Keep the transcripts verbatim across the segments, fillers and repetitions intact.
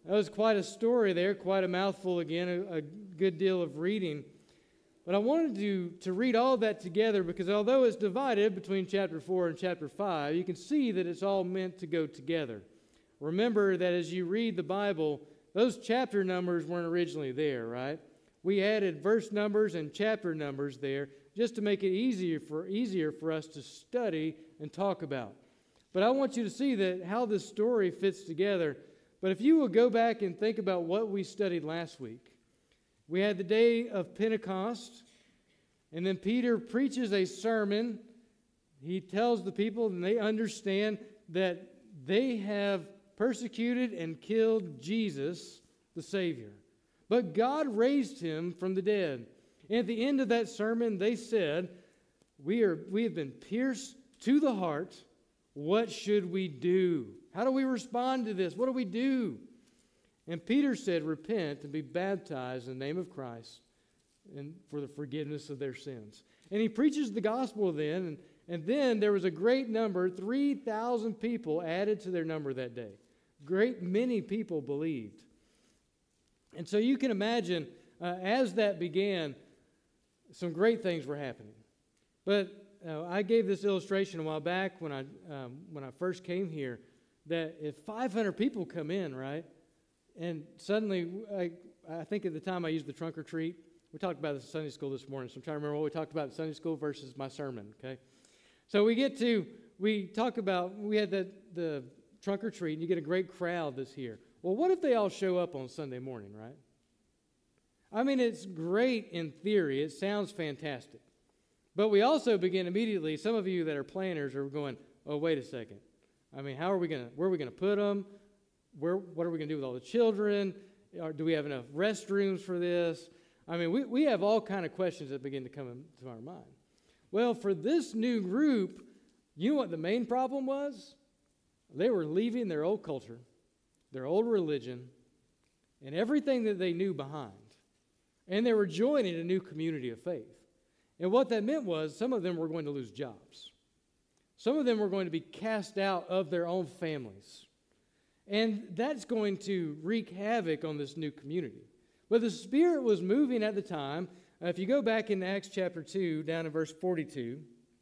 That was quite a story there, quite a mouthful again, a, a good deal of reading. But I wanted to, to read all that together because although it's divided between chapter four and chapter five, you can see that it's all meant to go together. Remember that as you read the Bible, those chapter numbers weren't originally there, right? We added verse numbers and chapter numbers there just to make it easier for, easier for us to study and talk about. But I want you to see that how this story fits together. But if you will go back and think about what we studied last week, we had the day of Pentecost, and then Peter preaches a sermon. He tells the people, and they understand that they have persecuted and killed Jesus, the Savior. But God raised him from the dead. And at the end of that sermon, they said, we are we have been pierced to the heart. What should we do? How do we respond to this? What do we do? And Peter said, repent and be baptized in the name of Christ and for the forgiveness of their sins. And he preaches the gospel then, and, and then there was a great number, three thousand people added to their number that day. Great many people believed. And so you can imagine, uh, as that began, some great things were happening. But uh, I gave this illustration a while back when I um, when I first came here, that if five hundred people come in, right, and suddenly, I, I think at the time I used the trunk or treat. We talked about this in Sunday school this morning, so I'm trying to remember what we talked about in Sunday school versus my sermon, okay? So we get to, we talk about, we had the, the trunk or treat, and you get a great crowd that's here. Well, what if they all show up on Sunday morning, right? I mean, it's great in theory. It sounds fantastic. But we also begin immediately, some of you that are planners are going, oh, wait a second. I mean, how are we going to, where are we going to put them? Where, what are we going to do with all the children? Or do we have enough restrooms for this? I mean, we, we have all kind of questions that begin to come into our mind. Well, for this new group, you know what the main problem was? They were leaving their old culture, their old religion, and everything that they knew behind. And they were joining a new community of faith. And what that meant was some of them were going to lose jobs. Some of them were going to be cast out of their own families. And that's going to wreak havoc on this new community. But the Spirit was moving at the time. Uh, if you go back in Acts chapter two, down in verse forty-two.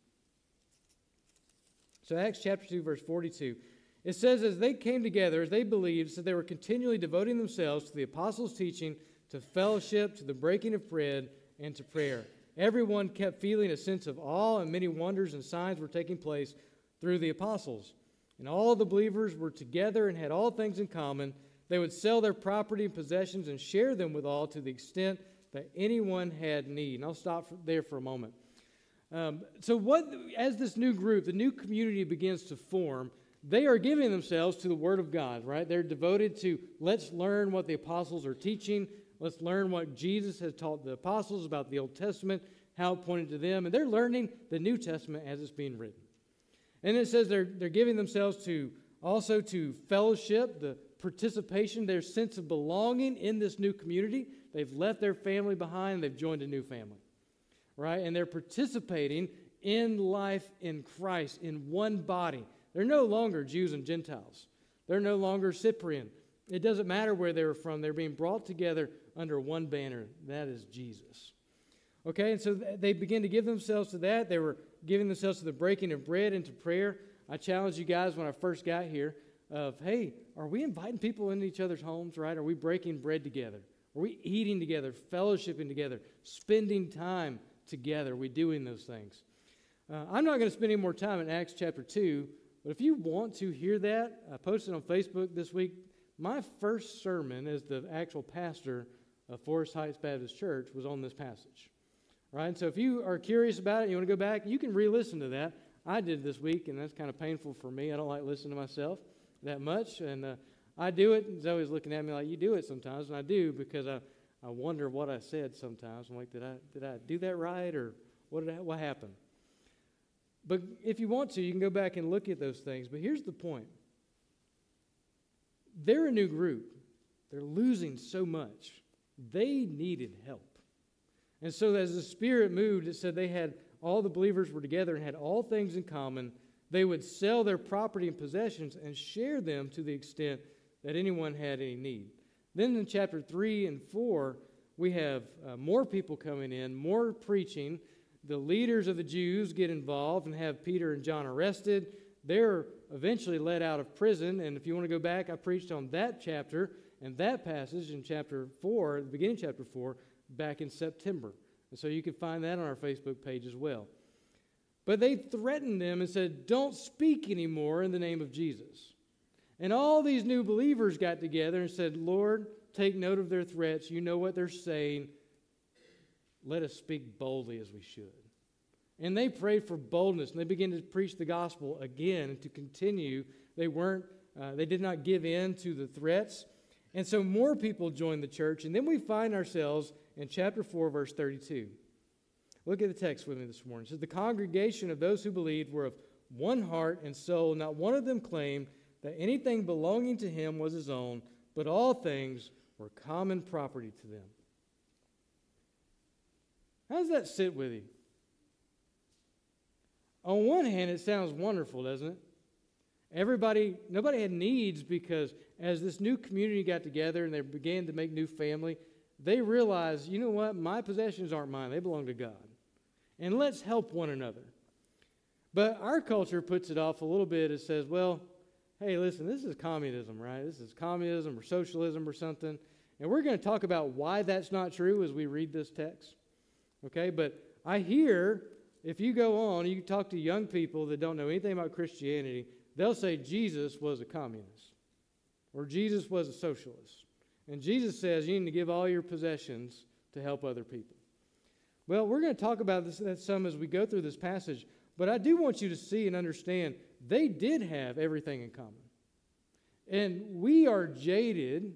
So Acts chapter two, verse forty-two. It says, as they came together, as they believed, so they were continually devoting themselves to the apostles' teaching, to fellowship, to the breaking of bread, and to prayer. Everyone kept feeling a sense of awe, and many wonders and signs were taking place through the apostles. And all the believers were together and had all things in common. They would sell their property and possessions and share them with all to the extent that anyone had need. And I'll stop for, there for a moment. Um, so what, as this new group, the new community begins to form, they are giving themselves to the Word of God, right? They're devoted to, let's learn what the apostles are teaching. Let's learn what Jesus has taught the apostles about the Old Testament, how it pointed to them. And they're learning the New Testament as it's being written. And it says they're, they're giving themselves to also to fellowship, the participation, their sense of belonging in this new community. They've left their family behind and they've joined a new family, right? And they're participating in life in Christ, in one body. They're no longer Jews and Gentiles. They're no longer Cyprian. It doesn't matter where they were from. They're being brought together under one banner. That is Jesus. Okay, and so they begin to give themselves to that. They were giving themselves to the breaking of bread and to prayer. I challenged you guys when I first got here of, hey, are we inviting people into each other's homes, right? Are we breaking bread together? Are we eating together, fellowshipping together, spending time together? Are we doing those things? Uh, I'm not going to spend any more time in Acts chapter two, but if you want to hear that, I posted on Facebook this week. My first sermon as the actual pastor of Forest Heights Baptist Church was on this passage. Right? So if you are curious about it, you want to go back, you can re-listen to that. I did this week, and that's kind of painful for me. I don't like listening to myself that much, and uh, I do it. And Zoe's looking at me like, you do it sometimes, and I do because I, I wonder what I said sometimes. I'm like, did I did I do that right, or what did I, what happened? But if you want to, you can go back and look at those things. But here's the point. They're a new group. They're losing so much. They needed help. And so as the Spirit moved, it said they had, all the believers were together and had all things in common. They would sell their property and possessions and share them to the extent that anyone had any need. Then in chapter three and four, we have uh, more people coming in, more preaching. The leaders of the Jews get involved and have Peter and John arrested. They're eventually let out of prison. And if you want to go back, I preached on that chapter and that passage in chapter four, the beginning of chapter four, back in September. And so you can find that on our Facebook page as well. But they threatened them and said, don't speak anymore in the name of Jesus. And all these new believers got together and said, Lord, take note of their threats. You know what they're saying. Let us speak boldly as we should. And they prayed for boldness, and they began to preach the gospel again and to continue. They weren't, uh, they did not give in to the threats. And so more people joined the church. And then we find ourselves in chapter four, verse thirty-two. Look at the text with me this morning. It says, the congregation of those who believed were of one heart and soul. Not one of them claimed that anything belonging to him was his own, but all things were common property to them. How does that sit with you? On one hand, it sounds wonderful, doesn't it? Everybody, nobody had needs because as this new community got together and they began to make new family, they realized, you know what, my possessions aren't mine, they belong to God. And let's help one another. But our culture puts it off a little bit. It says, well, hey, listen, this is communism, right? This is communism or socialism or something. And we're going to talk about why that's not true as we read this text. Okay, but I hear, if you go on, you talk to young people that don't know anything about Christianity, they'll say Jesus was a communist or Jesus was a socialist. And Jesus says you need to give all your possessions to help other people. Well, we're going to talk about this some as we go through this passage, but I do want you to see and understand they did have everything in common. And we are jaded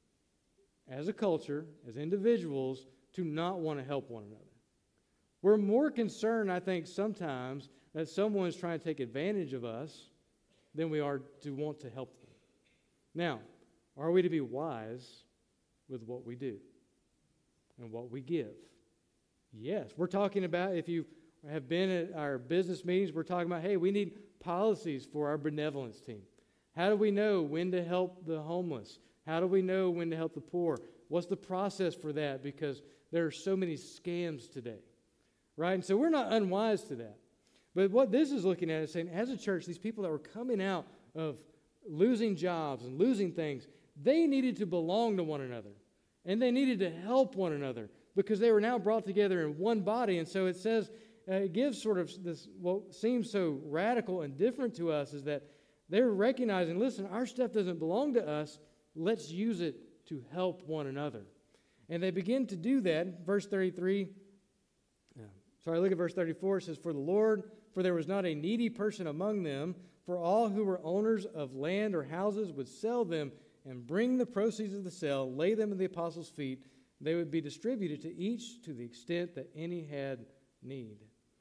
as a culture, as individuals, to not want to help one another. We're more concerned, I think, sometimes that someone is trying to take advantage of us than we are to want to help them. Now, are we to be wise with what we do and what we give? Yes. We're talking about, if you have been at our business meetings, we're talking about, hey, we need policies for our benevolence team. How do we know when to help the homeless? How do we know when to help the poor? What's the process for that? Because there are so many scams today, right? And so we're not unwise to that. But what this is looking at is saying, as a church, these people that were coming out of losing jobs and losing things, they needed to belong to one another. And they needed to help one another because they were now brought together in one body. And so it says, uh, it gives sort of this, what seems so radical and different to us is that they're recognizing, listen, our stuff doesn't belong to us. Let's use it to help one another. And they begin to do that. Verse thirty-three, uh, sorry, look at verse thirty-four. It says, for the Lord, for there was not a needy person among them, for all who were owners of land or houses would sell them and bring the proceeds of the sale, lay them at the apostles' feet. They would be distributed to each to the extent that any had need.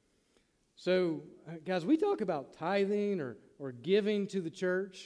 So, uh, guys, we talk about tithing or, or giving to the church.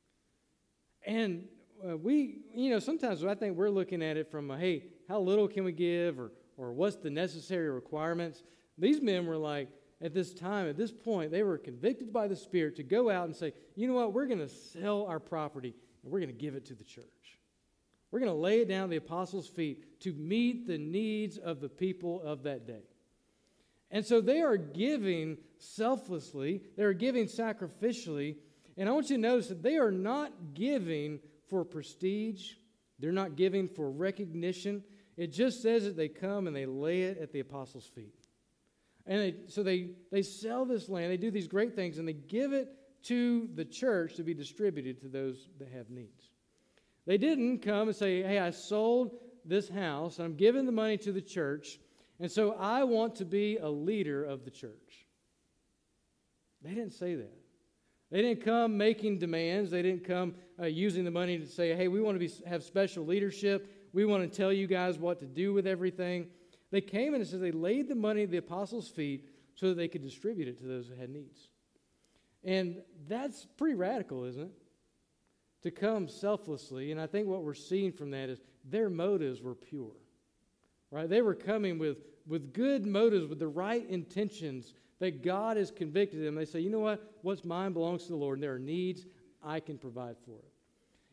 And uh, we, you know, sometimes I think we're looking at it from, a, hey, how little can we give or, or what's the necessary requirements? These men were like, at this time, at this point, they were convicted by the Spirit to go out and say, you know what, we're going to sell our property and we're going to give it to the church. We're going to lay it down at the apostles' feet to meet the needs of the people of that day. And so they are giving selflessly, they are giving sacrificially, and I want you to notice that they are not giving for prestige. They're not giving for recognition. It just says that they come and they lay it at the apostles' feet. And they, so they, they sell this land, they do these great things, and they give it to the church to be distributed to those that have needs. They didn't come and say, hey, I sold this house, and I'm giving the money to the church, and so I want to be a leader of the church. They didn't say that. They didn't come making demands. They didn't come uh, using the money to say, hey, we want to be, have special leadership. We want to tell you guys what to do with everything. They came and it says they laid the money at the apostles' feet so that they could distribute it to those who had needs. And that's pretty radical, isn't it? To come selflessly. And I think what we're seeing from that is their motives were pure. Right? They were coming with, with good motives, with the right intentions that God has convicted them. They say, you know what? What's mine belongs to the Lord. And there are needs, I can provide for it.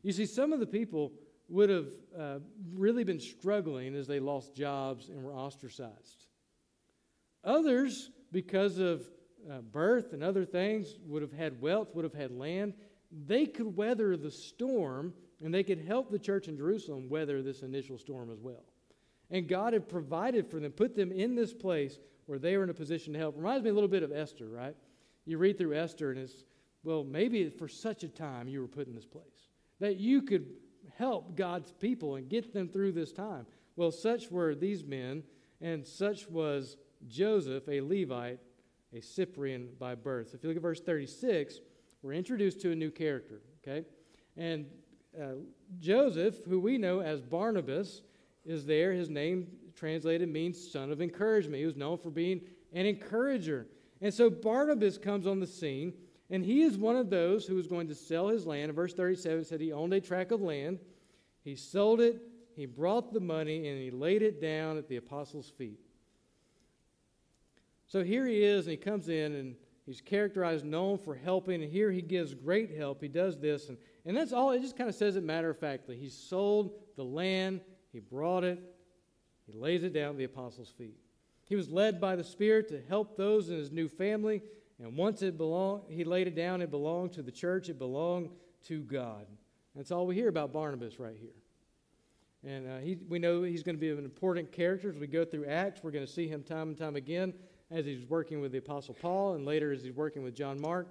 You see, some of the people would have uh, really been struggling as they lost jobs and were ostracized. Others, because of uh, birth and other things, would have had wealth, would have had land. They could weather the storm, and they could help the church in Jerusalem weather this initial storm as well. And God had provided for them, put them in this place where they were in a position to help. Reminds me a little bit of Esther, right? You read through Esther, and it's, well, maybe for such a time you were put in this place, that you could help God's people and get them through this time. Well, such were these men, and such was Joseph, a Levite, a Cyprian by birth. If you look at verse thirty-six, we're introduced to a new character, okay? And uh, Joseph, who we know as Barnabas, is there. His name translated means son of encouragement. He was known for being an encourager. And so Barnabas comes on the scene, and he is one of those who is going to sell his land. In verse thirty-seven, it said he owned a tract of land. He sold it, he brought the money, and he laid it down at the apostles' feet. So here he is, and he comes in, and he's characterized, known for helping, and here he gives great help. He does this, and, and that's all. It just kind of says it matter-of-factly. He sold the land, he brought it, he lays it down at the apostles' feet. He was led by the Spirit to help those in his new family, and once it belonged, he laid it down, it belonged to the church, it belonged to God. That's all we hear about Barnabas right here. And uh, he, we know he's going to be an important character as we go through Acts. We're going to see him time and time again as he's working with the Apostle Paul and later as he's working with John Mark.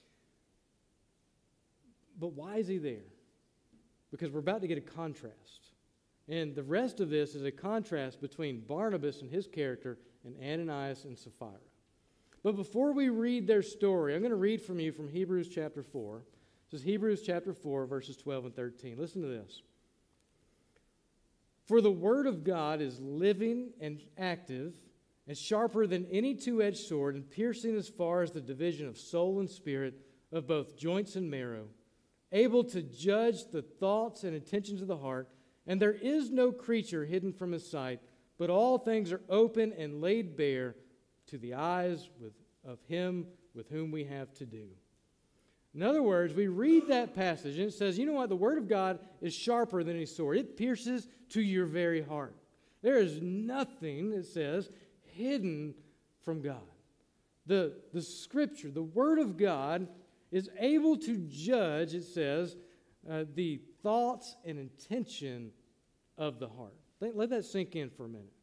But why is he there? Because we're about to get a contrast. And the rest of this is a contrast between Barnabas and his character and Ananias and Sapphira. But before we read their story, I'm going to read from you from Hebrews chapter four. This is Hebrews chapter four, verses twelve and thirteen. Listen to this. For the word of God is living and active and sharper than any two-edged sword and piercing as far as the division of soul and spirit, of both joints and marrow, able to judge the thoughts and intentions of the heart. And there is no creature hidden from his sight, but all things are open and laid bare to the eyes with, of him with whom we have to do. In other words, we read that passage and it says, you know what? The word of God is sharper than any sword. It pierces to your very heart. There is nothing, it says, hidden from God. The, the scripture, the word of God is able to judge, it says, uh, the thoughts and intention of the heart. Let, let that sink in for a minute.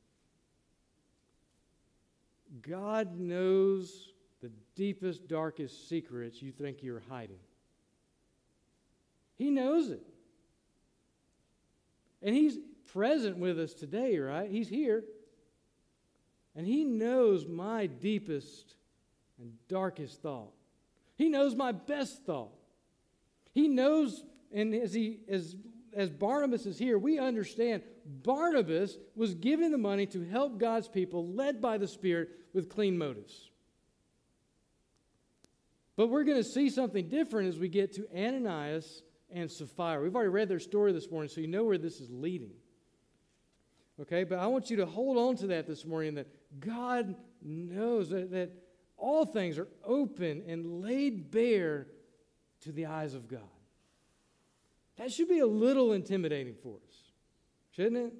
God knows the deepest, darkest secrets you think you're hiding. He knows it. And he's present with us today, right? He's here. And he knows my deepest and darkest thought. He knows my best thought. He knows, and as he as as Barnabas is here, we understand Barnabas was giving the money to help God's people, led by the Spirit, with clean motives. But we're going to see something different as we get to Ananias and Sapphira. We've already read their story this morning, so you know where this is leading. Okay, but I want you to hold on to that this morning, that God knows that, that all things are open and laid bare to the eyes of God. That should be a little intimidating for us, shouldn't it?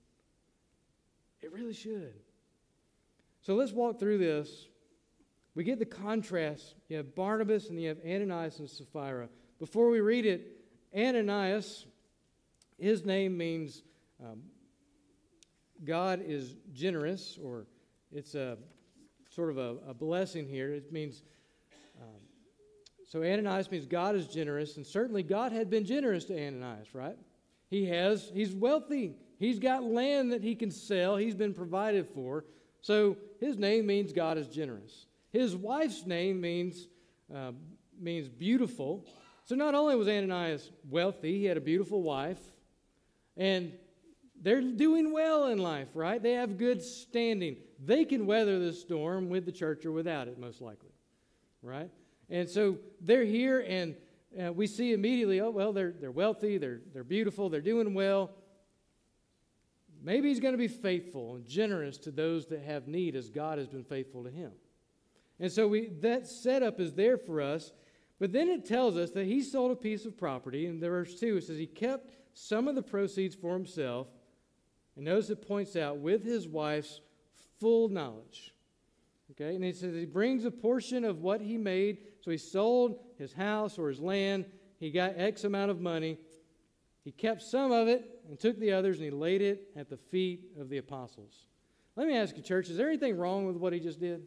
It really should. So let's walk through this. We get the contrast. You have Barnabas and you have Ananias and Sapphira. Before we read it, Ananias, his name means um, God is generous, or it's a sort of a, a blessing here. It means, um, so Ananias means God is generous, and certainly God had been generous to Ananias, right? He has, he's wealthy. He's got land that he can sell. He's been provided for. So his name means God is generous. His wife's name means, uh, means beautiful. So not only was Ananias wealthy, he had a beautiful wife, and they're doing well in life, right? They have good standing. They can weather the storm with the church or without it, most likely, right? And so they're here, and uh, we see immediately, oh, well, they're, they're wealthy, they're, they're beautiful, they're doing well. Maybe he's going to be faithful and generous to those that have need as God has been faithful to him. And so we that setup is there for us. But then it tells us that he sold a piece of property, and verse two, it says he kept some of the proceeds for himself, and notice it points out, with his wife's full knowledge. Okay, and he says he brings a portion of what he made, so he sold his house or his land, he got X amount of money, he kept some of it and took the others and he laid it at the feet of the apostles. Let me ask you, church, is there anything wrong with what he just did?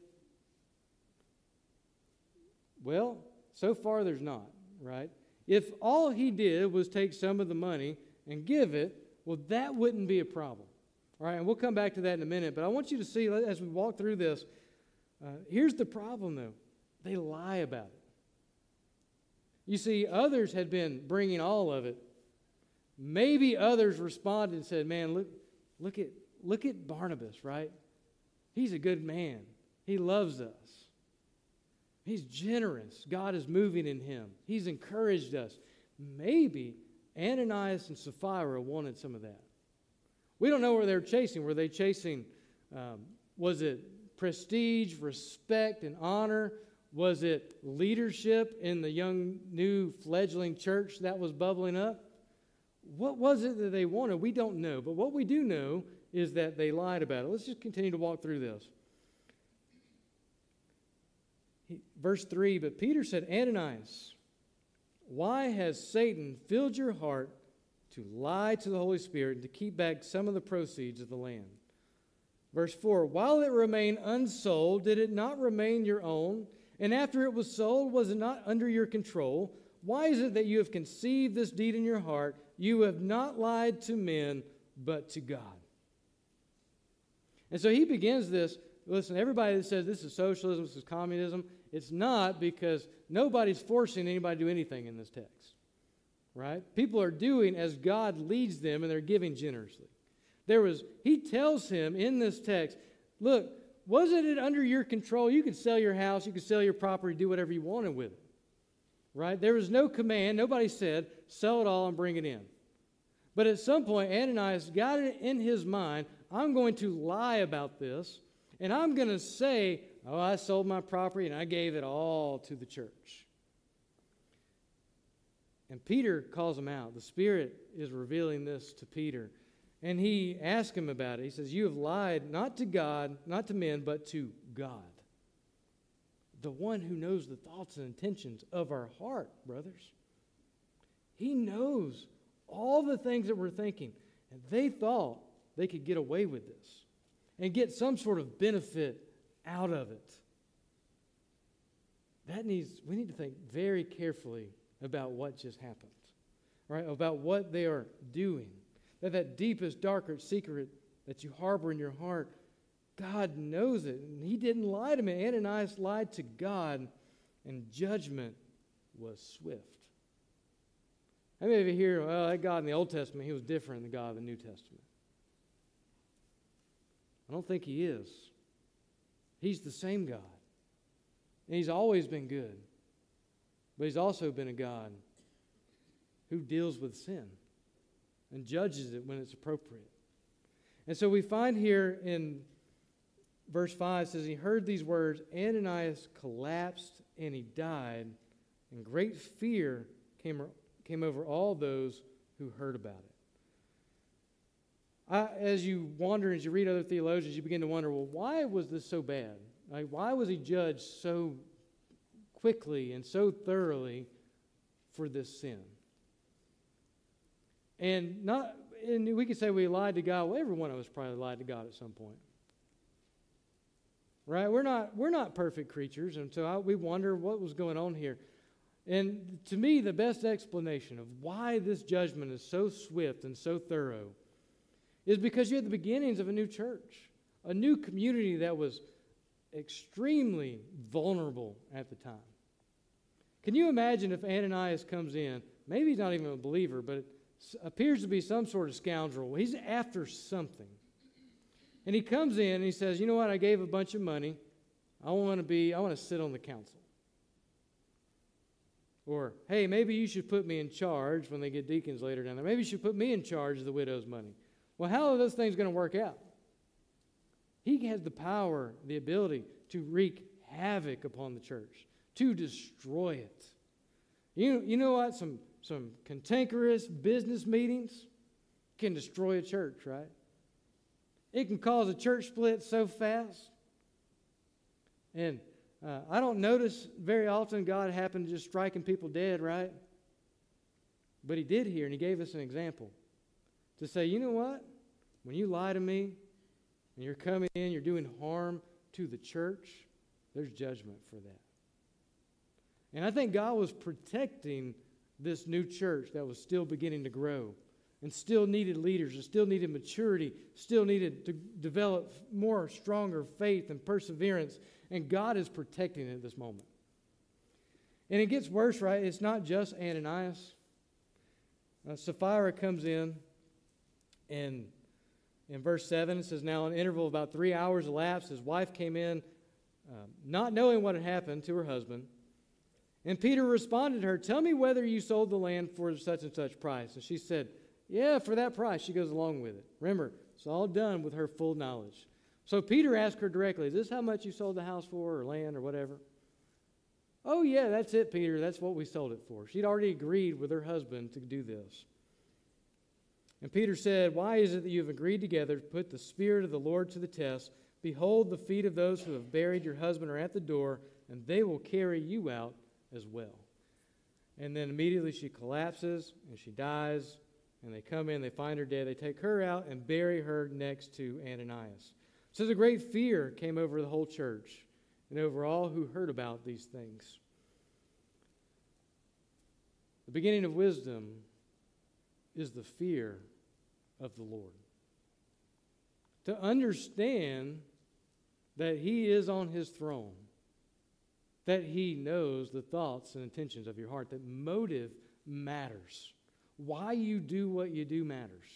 Well, so far there's not, right? If all he did was take some of the money and give it, well, that wouldn't be a problem. All right, and we'll come back to that in a minute, but I want you to see as we walk through this, uh, here's the problem, though. They lie about it. You see, others had been bringing all of it. Maybe others responded and said, man, look, look at, look at Barnabas, right? He's a good man. He loves us. He's generous. God is moving in him. He's encouraged us. Maybe Ananias and Sapphira wanted some of that. We don't know where they were chasing. Were they chasing, um, was it prestige, respect, and honor? Was it leadership in the young, new, fledgling church that was bubbling up? What was it that they wanted? We don't know. But what we do know is that they lied about it. Let's just continue to walk through this. He, verse three, but Peter said, Ananias, why has Satan filled your heart to lie to the Holy Spirit and to keep back some of the proceeds of the land? Verse four, while it remained unsold, did it not remain your own? And after it was sold, was it not under your control? Why is it that you have conceived this deed in your heart? You have not lied to men, but to God. And so he begins this. Listen, everybody that says this is socialism, this is communism, it's not, because nobody's forcing anybody to do anything in this text. Right? People are doing as God leads them, and they're giving generously. There was, he tells him in this text, look, wasn't it under your control? You could sell your house, you could sell your property, do whatever you wanted with it. Right? There was no command. Nobody said, sell it all and bring it in. But at some point, Ananias got it in his mind, I'm going to lie about this, and I'm going to say, oh, I sold my property and I gave it all to the church. And Peter calls him out. The Spirit is revealing this to Peter. And he asks him about it. He says, you have lied not to God, not to men, but to God. The one who knows the thoughts and intentions of our heart, brothers. He knows all the things that we're thinking. And they thought they could get away with this and get some sort of benefit out of it. That needs, we need to think very carefully about what just happened, right? About what they are doing. That that deepest, darkest secret that you harbor in your heart, God knows it. And he didn't lie to me. Ananias lied to God, and judgment was swift. How many of you hear, well, that God in the Old Testament, he was different than the God of the New Testament? I don't think he is. He's the same God. And he's always been good. But he's also been a God who deals with sin and judges it when it's appropriate. And so we find here in verse five, it says, he heard these words, Ananias collapsed and he died, and great fear came, came over all those who heard about it. I, as you wander, as you read other theologians, you begin to wonder, well, why was this so bad? Like, why was he judged so quickly and so thoroughly for this sin? And not, and we could say we lied to God. Well, every one of us probably lied to God at some point, right? We're not we're not perfect creatures, and so I, we wonder what was going on here. And to me, the best explanation of why this judgment is so swift and so thorough is because you had the beginnings of a new church, a new community that was extremely vulnerable at the time. Can you imagine if Ananias comes in, maybe he's not even a believer, but it appears to be some sort of scoundrel. He's after something. And he comes in and he says, you know what, I gave a bunch of money. I want to be, I want to sit on the council. Or, hey, maybe you should put me in charge when they get deacons later down there. Maybe you should put me in charge of the widow's money. Well, how are those things going to work out? He has the power, the ability to wreak havoc upon the church, to destroy it. You, you know what? Some, some cantankerous business meetings can destroy a church, right? It can cause a church split so fast. And uh, I don't notice very often God happened to just striking people dead, right? But he did here, and he gave us an example to say, you know what? When you lie to me and you're coming in, you're doing harm to the church, there's judgment for that. And I think God was protecting this new church that was still beginning to grow and still needed leaders and still needed maturity, still needed to develop more stronger faith and perseverance. And God is protecting it at this moment. And it gets worse, right? It's not just Ananias. Uh, Sapphira comes in, and in verse seven, it says, now, an interval of about three hours elapsed. His wife came in, uh, not knowing what had happened to her husband. And Peter responded to her, tell me whether you sold the land for such and such price. And she said, yeah, for that price. She goes along with it. Remember, it's all done with her full knowledge. So Peter asked her directly, is this how much you sold the house for or land or whatever? Oh, yeah, that's it, Peter. That's what we sold it for. She'd already agreed with her husband to do this. And Peter said, why is it that you have agreed together to put the Spirit of the Lord to the test? Behold, the feet of those who have buried your husband are at the door, and they will carry you out as well. And then immediately she collapses, and she dies, and they come in, they find her dead, they take her out and bury her next to Ananias. So a great fear came over the whole church and over all who heard about these things. The beginning of wisdom is the fear of the Lord. To understand that He is on His throne, that He knows the thoughts and intentions of your heart, that motive matters. Why you do what you do matters.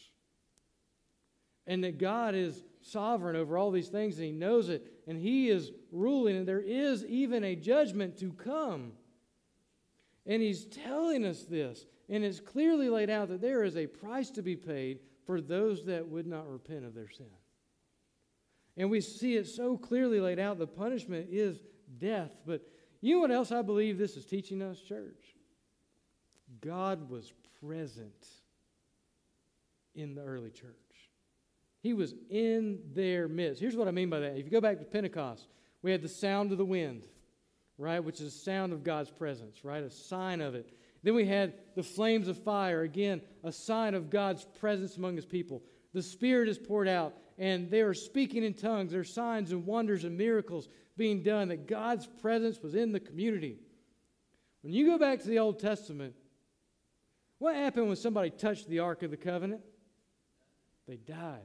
And that God is sovereign over all these things, and He knows it, and He is ruling, and there is even a judgment to come. And He's telling us this, and it's clearly laid out that there is a price to be paid for those that would not repent of their sin. And we see it so clearly laid out. The punishment is death. But you know what else I believe this is teaching us, church? God was present in the early church. He was in their midst. Here's what I mean by that. If you go back to Pentecost, we had the sound of the wind, right, which is a sound of God's presence, right, a sign of it. Then we had the flames of fire, again, a sign of God's presence among His people. The Spirit is poured out, and they are speaking in tongues. There are signs and wonders and miracles being done, that God's presence was in the community. When you go back to the Old Testament, what happened when somebody touched the Ark of the Covenant? They died.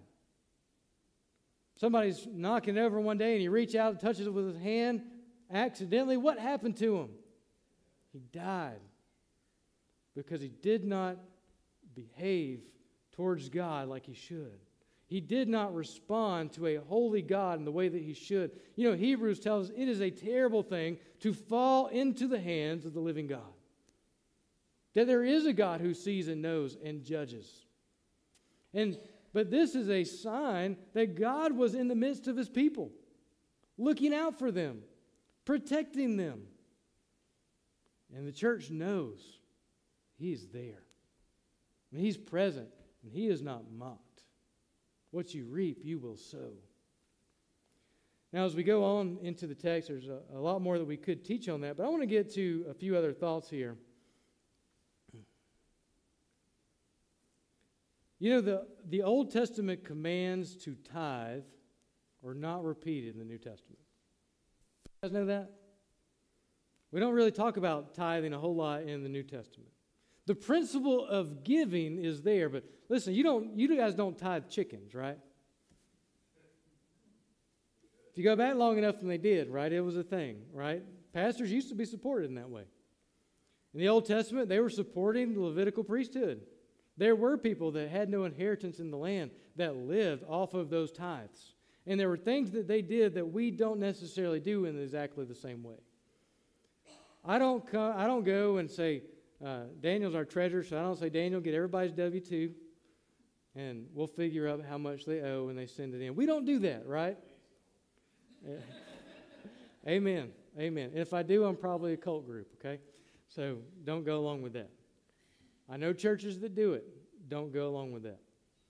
Somebody's knocking it over one day, and he reaches out and touches it with his hand accidentally. What happened to him? He died because he did not behave towards God like he should. He did not respond to a holy God in the way that he should. You know, Hebrews tells us it is a terrible thing to fall into the hands of the living God. That there is a God who sees and knows and judges. And but this is a sign that God was in the midst of His people, looking out for them, protecting them. And the church knows He's there. And He's present, and He is not mocked. What you reap, you will sow. Now, as we go on into the text, there's a, a lot more that we could teach on that, but I want to get to a few other thoughts here. You know, the, the Old Testament commands to tithe are not repeated in the New Testament. You guys know that? We don't really talk about tithing a whole lot in the New Testament. The principle of giving is there, but listen, you don't, you guys don't tithe chickens, right? If you go back long enough, and they did, right? It was a thing, right? Pastors used to be supported in that way. In the Old Testament, they were supporting the Levitical priesthood. There were people that had no inheritance in the land that lived off of those tithes. And there were things that they did that we don't necessarily do in exactly the same way. I don't, co- I don't go and say, uh, Daniel's our treasurer, so I don't say, Daniel, get everybody's W two, and we'll figure out how much they owe and they send it in. We don't do that, right? Amen. Amen. And if I do, I'm probably a cult group, okay? So don't go along with that. I know churches that do it. Don't go along with that.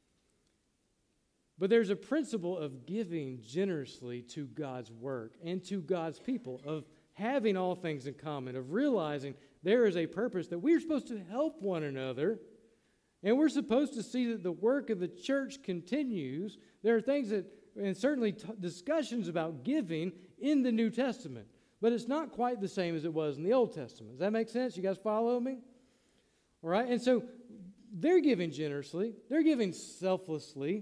But there's a principle of giving generously to God's work and to God's people, of having all things in common, of realizing there is a purpose that we're supposed to help one another, and we're supposed to see that the work of the church continues. There are things that, and certainly t- discussions about giving in the New Testament, but it's not quite the same as it was in the Old Testament. Does that make sense? You guys follow me? All right, and so they're giving generously. They're giving selflessly.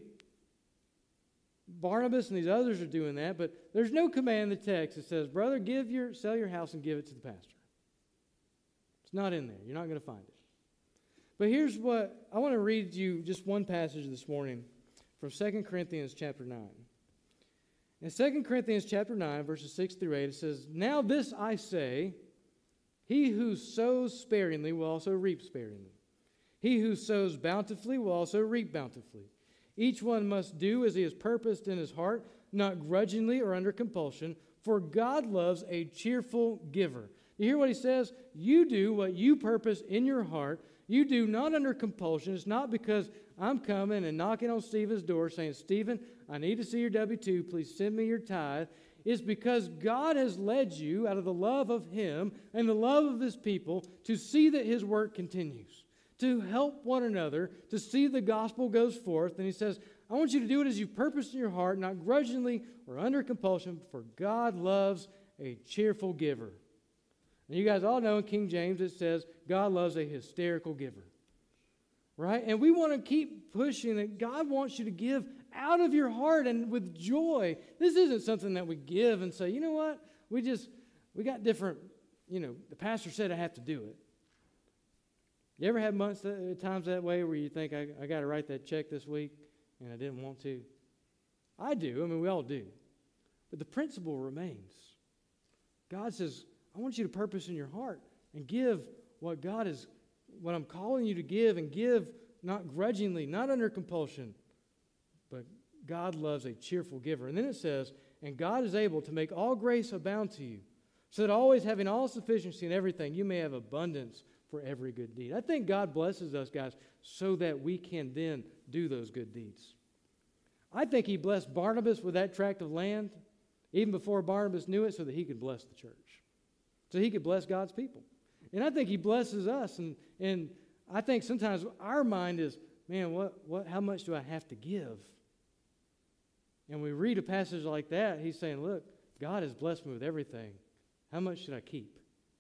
Barnabas and these others are doing that, but there's no command in the text that says, brother, give your, sell your house and give it to the pastor. It's not in there. You're not going to find it. But here's what, I want to read you just one passage this morning from Second Corinthians chapter nine. In Second Corinthians chapter nine, verses six through eight, it says, now this I say, he who sows sparingly will also reap sparingly. He who sows bountifully will also reap bountifully. Each one must do as he has purposed in his heart, not grudgingly or under compulsion, for God loves a cheerful giver. You hear what he says? You do what you purpose in your heart. You do not under compulsion. It's not because I'm coming and knocking on Stephen's door saying, Stephen, I need to see your W two. Please send me your tithe. It's because God has led you out of the love of him and the love of his people to see that his work continues, to help one another, to see the gospel goes forth. And he says, I want you to do it as you purpose in your heart, not grudgingly or under compulsion, for God loves a cheerful giver. And you guys all know in King James it says, God loves a hysterical giver. Right? And we want to keep pushing that God wants you to give out of your heart and with joy. This isn't something that we give and say, you know what? We just, we got different, you know, the pastor said I have to do it. You ever have months, that, times that way where you think, I, I got to write that check this week and I didn't want to? I do. I mean, we all do. But the principle remains. God says, I want you to purpose in your heart and give what God is, what I'm calling you to give, and give not grudgingly, not under compulsion, but God loves a cheerful giver. And then it says, and God is able to make all grace abound to you, so that always having all sufficiency in everything, you may have abundance for every good deed. I think God blesses us, guys, so that we can then do those good deeds. I think he blessed Barnabas with that tract of land even before Barnabas knew it, so that he could bless the church, so he could bless God's people. And I think he blesses us, and, and I think sometimes our mind is, man, what, what, how much do I have to give? And we read a passage like that, he's saying, look, God has blessed me with everything. How much should I keep?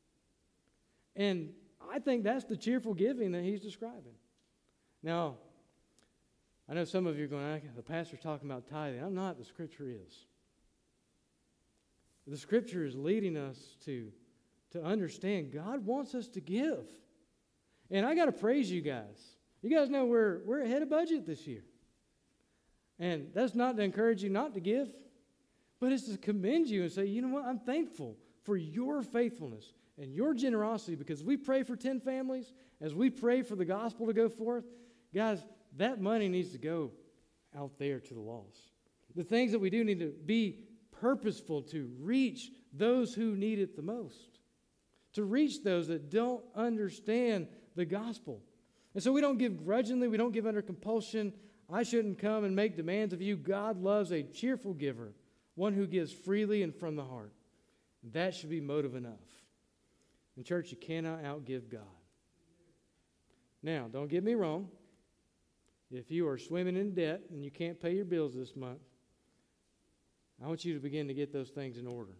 And I think that's the cheerful giving that he's describing. Now, I know some of you are going, the pastor's talking about tithing. I'm not. The Scripture is. The Scripture is leading us to, to understand God wants us to give. And I got to praise you guys. You guys know we're, we're ahead of budget this year. And that's not to encourage you not to give, but it's to commend you and say, you know what, I'm thankful for your faithfulness and your generosity, because we pray for ten families, as we pray for the gospel to go forth, guys, that money needs to go out there to the lost. The things that we do need to be purposeful to reach those who need it the most, to reach those that don't understand the gospel. And so we don't give grudgingly, we don't give under compulsion. I shouldn't come and make demands of you. God loves a cheerful giver, one who gives freely and from the heart. That should be motive enough. In church, you cannot outgive God. Now, don't get me wrong. If you are swimming in debt and you can't pay your bills this month, I want you to begin to get those things in order.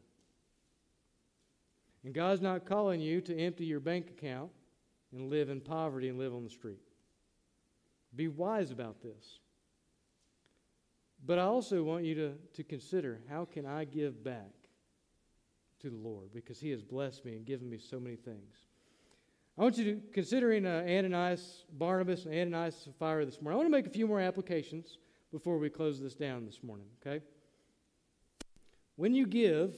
And God's not calling you to empty your bank account and live in poverty and live on the street. Be wise about this. But I also want you to, to consider, how can I give back to the Lord? Because he has blessed me and given me so many things. I want you to, considering uh, Ananias, Barnabas, and Ananias and Sapphira this morning, I want to make a few more applications before we close this down this morning, okay? When you give,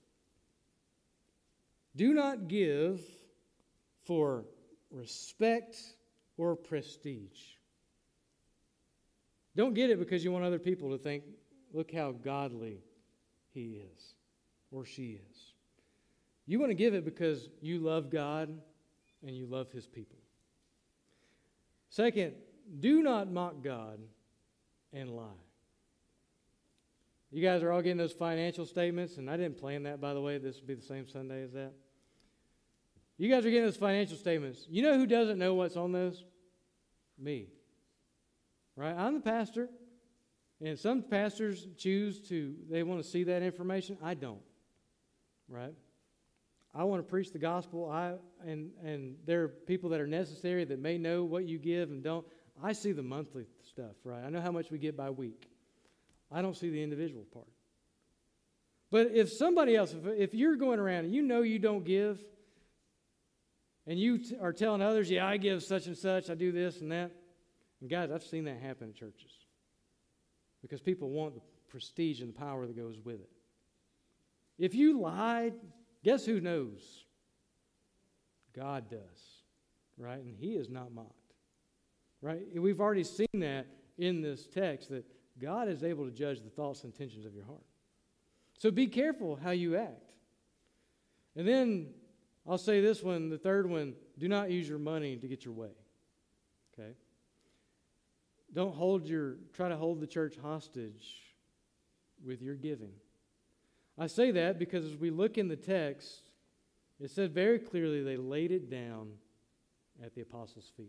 do not give for respect or prestige. Don't get it because you want other people to think, look how godly he is or she is. You want to give it because you love God and you love his people. Second, do not mock God and lie. You guys are all getting those financial statements, and I didn't plan that, by the way. This would be the same Sunday as that. You guys are getting those financial statements. You know who doesn't know what's on those? Me. Right? I'm the pastor, and some pastors choose to, they want to see that information. I don't. Right? I want to preach the gospel, I and, and there are people that are necessary that may know what you give and don't. I see the monthly stuff, right? I know how much we get by week. I don't see the individual part. But if somebody else, if, if you're going around and you know you don't give, and you t- are telling others, yeah, I give such and such, I do this and that. And guys, I've seen that happen in churches. Because people want the prestige and the power that goes with it. If you lied, guess who knows? God does. Right? And he is not mocked. Right? We've already seen that in this text, that God is able to judge the thoughts and intentions of your heart. So be careful how you act. And then I'll say this one, the third one, do not use your money to get your way. Okay? Don't hold your, try to hold the church hostage with your giving. I say that because as we look in the text, it said very clearly they laid it down at the apostles' feet.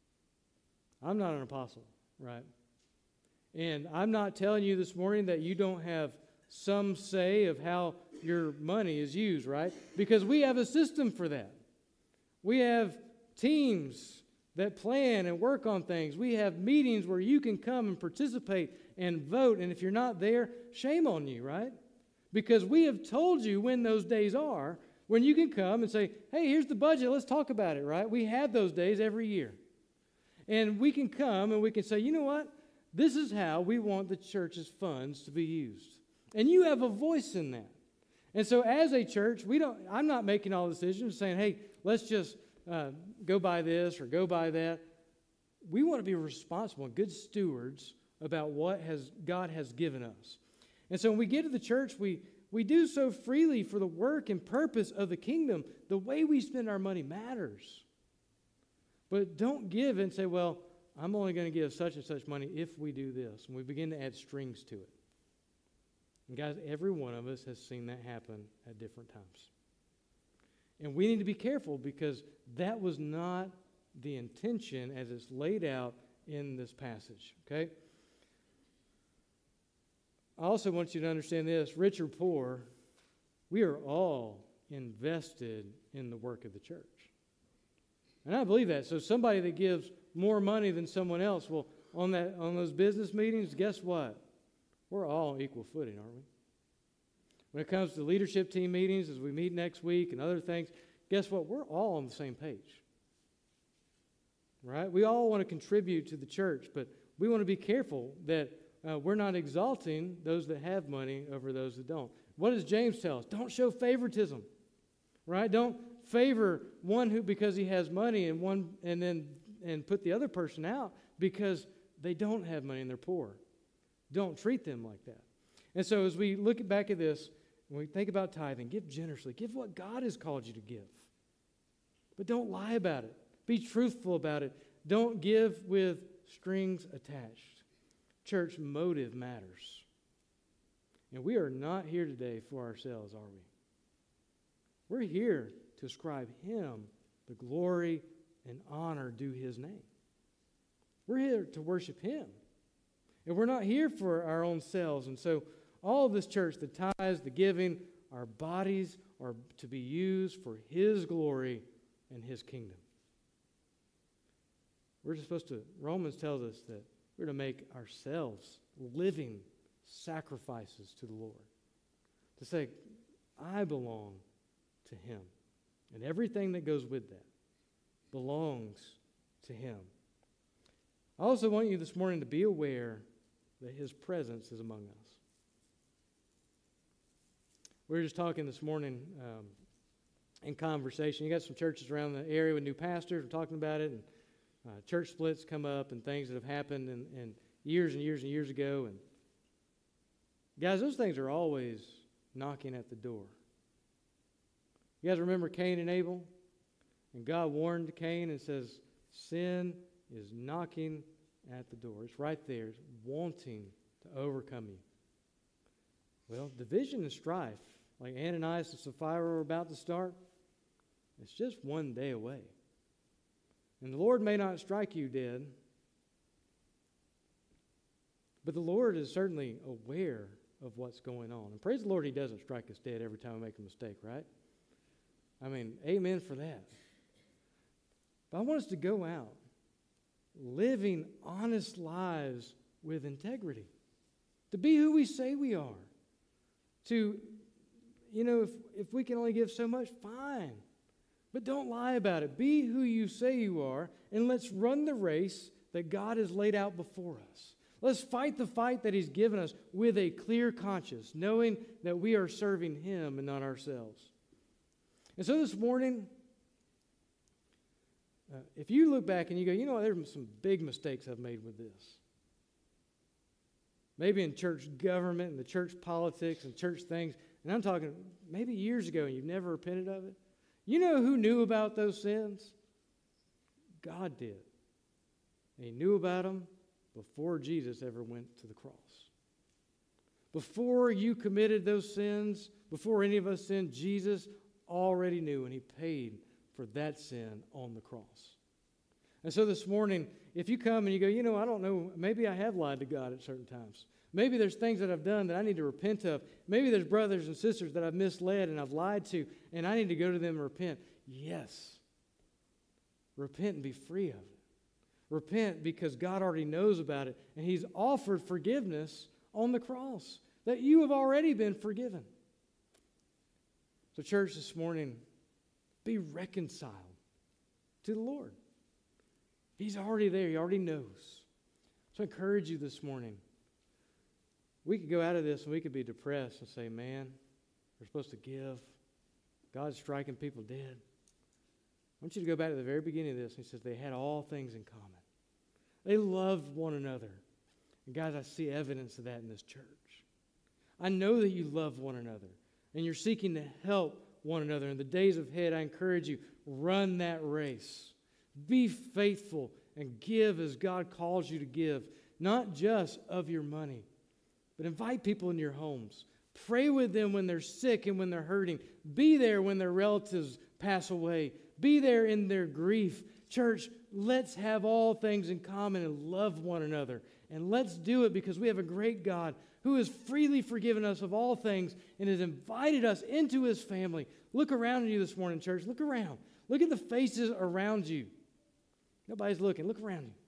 I'm not an apostle, right? And I'm not telling you this morning that you don't have some say of how your money is used, right? Because we have a system for that. We have teams that plan and work on things. We have meetings where you can come and participate and vote. And if you're not there, shame on you, right? Because we have told you when those days are, when you can come and say, hey, here's the budget, let's talk about it, right? We have those days every year. And we can come and we can say, you know what? This is how we want the church's funds to be used. And you have a voice in that. And so as a church, we don't. I'm not making all the decisions saying, hey, let's just uh, go buy this or go buy that. We want to be responsible and good stewards about what has God has given us. And so when we get to the church, we, we do so freely for the work and purpose of the kingdom. The way we spend our money matters. But don't give and say, well, I'm only going to give such and such money if we do this. And we begin to add strings to it. And guys, every one of us has seen that happen at different times. And we need to be careful because that was not the intention as it's laid out in this passage, okay? I also want you to understand this, rich or poor, we are all invested in the work of the church. And I believe that. So somebody that gives more money than someone else, well, on that on those business meetings, guess what? We're all on equal footing, aren't we? When it comes to leadership team meetings, as we meet next week and other things, guess what? We're all on the same page. Right? We all want to contribute to the church, but we want to be careful that uh, we're not exalting those that have money over those that don't. What does James tell us? Don't show favoritism. Right? Don't favor one who because he has money and one and then and put the other person out because they don't have money and they're poor. Don't treat them like that. And so as we look back at this, when we think about tithing, give generously. Give what God has called you to give. But don't lie about it. Be truthful about it. Don't give with strings attached. Church, motive matters. And we are not here today for ourselves, are we? We're here to ascribe Him the glory and honor due His name. We're here to worship Him. And we're not here for our own selves. And so all of this church, the tithes, the giving, our bodies are to be used for His glory and His kingdom. We're just supposed to, Romans tells us that we're to make ourselves living sacrifices to the Lord. To say, I belong to Him. And everything that goes with that belongs to Him. I also want you this morning to be aware that His presence is among us. We were just talking this morning um, in conversation. You got some churches around the area with new pastors. We're talking about it, and uh, church splits come up and things that have happened in, in years and years and years ago. And guys, those things are always knocking at the door. You guys remember Cain and Abel? And God warned Cain and says, sin is knocking at the door. It's right there. It's wanting to overcome you. Well, division and strife, like Ananias and Sapphira were about to start, it's just one day away. And the Lord may not strike you dead, but the Lord is certainly aware of what's going on. And praise the Lord, He doesn't strike us dead every time we make a mistake, right? I mean, amen for that. But I want us to go out living honest lives with integrity, to be who we say we are, to, you know, if, if we can only give so much, fine. But don't lie about it. Be who you say you are, and let's run the race that God has laid out before us. Let's fight the fight that He's given us with a clear conscience, knowing that we are serving Him and not ourselves. And so this morning, uh, if you look back and you go, you know what, there's some big mistakes I've made with this. Maybe in church government and the church politics and church things, and I'm talking maybe years ago and you've never repented of it. You know who knew about those sins? God did. And He knew about them before Jesus ever went to the cross. Before you committed those sins, before any of us sinned, Jesus already knew, and He paid for that sin on the cross. And so this morning, if you come and you go, you know, I don't know, maybe I have lied to God at certain times. Maybe there's things that I've done that I need to repent of. Maybe there's brothers and sisters that I've misled and I've lied to, and I need to go to them and repent. Yes. Repent and be free of it. Repent because God already knows about it, and He's offered forgiveness on the cross, that you have already been forgiven. So church, this morning, be reconciled to the Lord. He's already there. He already knows. So I encourage you this morning. We could go out of this and we could be depressed and say, man, we're supposed to give. God's striking people dead. I want you to go back to the very beginning of this. He says they had all things in common. They loved one another. And guys, I see evidence of that in this church. I know that you love one another and you're seeking to help one another. In the days ahead, I encourage you, run that race. Be faithful and give as God calls you to give, not just of your money, but invite people in your homes. Pray with them when they're sick and when they're hurting. Be there when their relatives pass away. Be there in their grief. Church, let's have all things in common and love one another. And let's do it because we have a great God who has freely forgiven us of all things and has invited us into His family. Look around you this morning, church. Look around. Look at the faces around you. Nobody's looking. Look around you.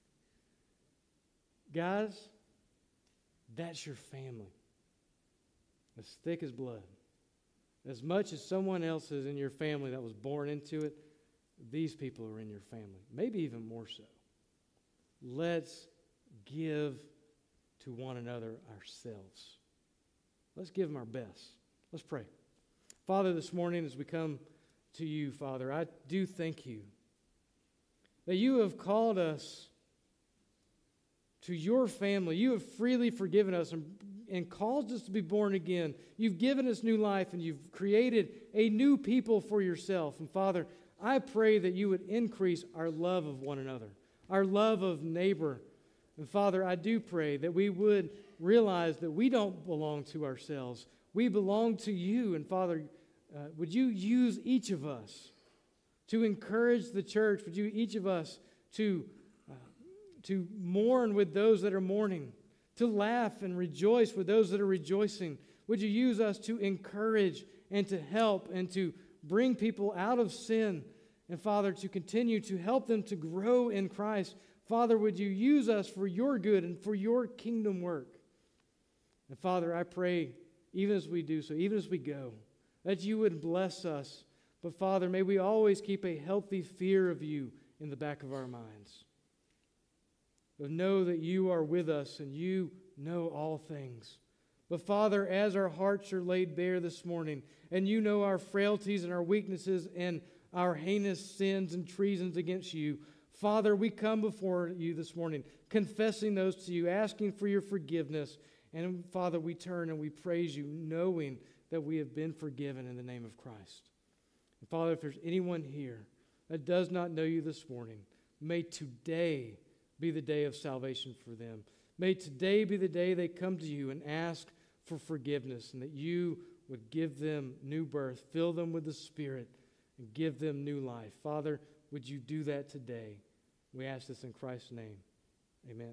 Guys, that's your family. As thick as blood. As much as someone else is in your family that was born into it, these people are in your family. Maybe even more so. Let's give to one another ourselves. Let's give them our best. Let's pray. Father, this morning as we come to you, Father, I do thank you that you have called us to your family. You have freely forgiven us and, and caused us to be born again. You've given us new life and you've created a new people for yourself. And Father, I pray that you would increase our love of one another, our love of neighbor. And Father, I do pray that we would realize that we don't belong to ourselves. We belong to you. And Father, uh, would you use each of us to encourage the church? Would you each of us to, uh, to mourn with those that are mourning, to laugh and rejoice with those that are rejoicing? Would you use us to encourage and to help and to bring people out of sin? And Father, to continue to help them to grow in Christ. Father, would you use us for your good and for your kingdom work? And Father, I pray, even as we do so, even as we go, that you would bless us. But Father, may we always keep a healthy fear of you in the back of our minds. But know that you are with us and you know all things. But Father, as our hearts are laid bare this morning, and you know our frailties and our weaknesses and our heinous sins and treasons against you, Father, we come before you this morning, confessing those to you, asking for your forgiveness. And Father, we turn and we praise you, knowing that we have been forgiven in the name of Christ. And Father, if there's anyone here that does not know you this morning, may today be the day of salvation for them. May today be the day they come to you and ask for forgiveness, and that you would give them new birth, fill them with the Spirit, and give them new life. Father, would you do that today? We ask this in Christ's name. Amen.